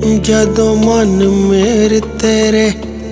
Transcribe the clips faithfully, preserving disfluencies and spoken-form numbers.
जदों मन मेरे तेरे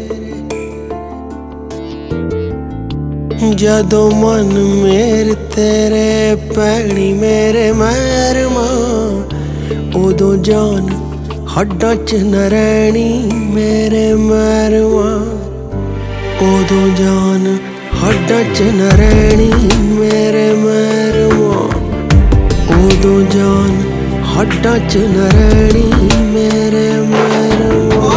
जदों मन मेरे तेरे पैनी मेरे मैरमा उदों जान हड्डां च न रैनी मेरे मैरमा उदों जान हड्डां च न रैनी मेरे मैरमा उदों जान हड्डां च न रैनी मेरे मैरमा।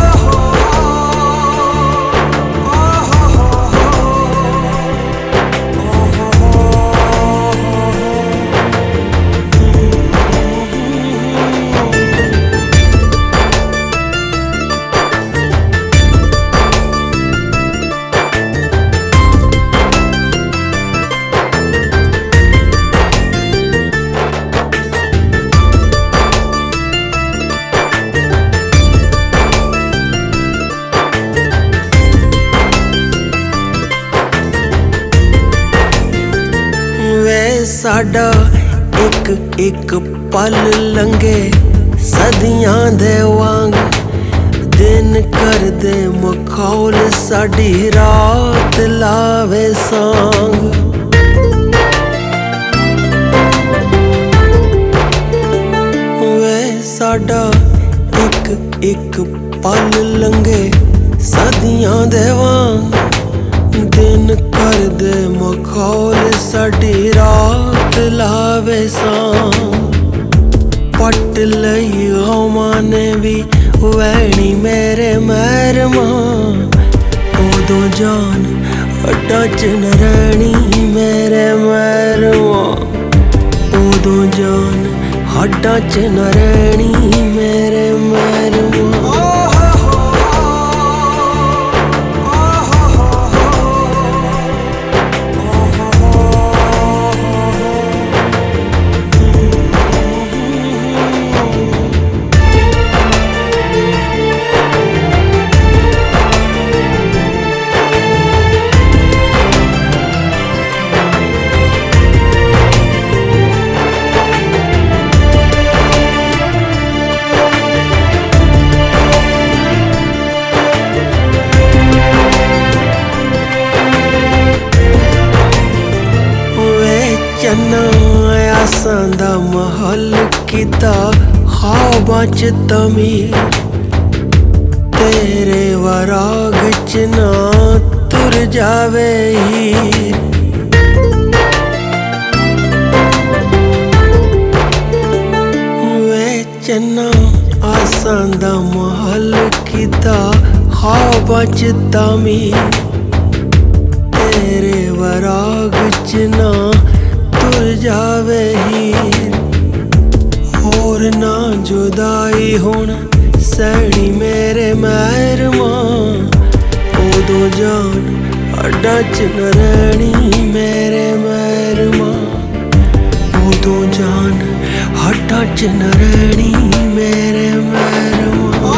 साडा एक एक पल लंघे सदियां दे वांग दिन कर दे मखौल साडी रात लावे सांग। वे साडा एक एक पल लंघे सदियां दे वांग दिन कर दे मखौल साडी रात लावे सांग। पट लई गमां ने भी वैनी मेरे मैरमा उदों जान हड्डां च न रैनी मेरे मैरमा उदों जान हड्डां च न रैनी मेरे मैरमा। चन्ना आसां दा महल कीता ख्वाबां च तमीर तेरे वराग च ना तुर जावे हीर। वे चन्ना आसां दा महल कीता ख्वाबां च तमीर तेरे वराग च ना तुर जावे हीर। होर ना जुदाई हुण सैनी मेरे मैरमा उदों जान हड्डां च न रैनी मेरे मैरमा उदों जान हड्डां च न रैनी मेरे मैरमा।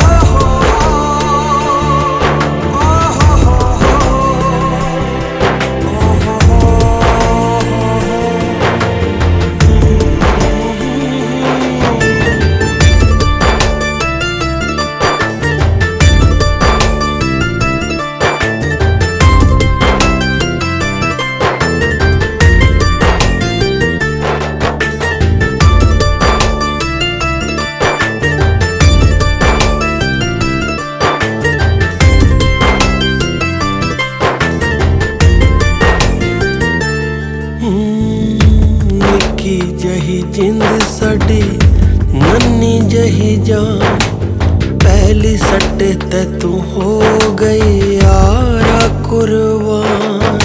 निक्की जही जिंद साडी नन्नी जही जान पहली सट्टे ते तू हो गई यारा कुर्बान।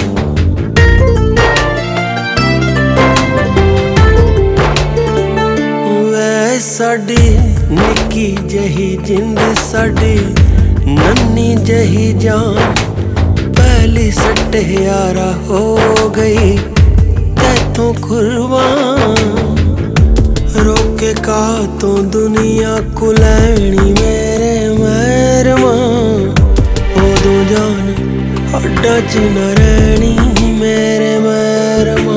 वै साडी निक्की जही जिंद साडी नन्नी जही जान पहली सट्टे यारा हो गई तू कुर्बान। रोके का तो दुनिया को लैनी मेरे मैरमा उदों जान हड्डां च न रैनी मेरे मैरमा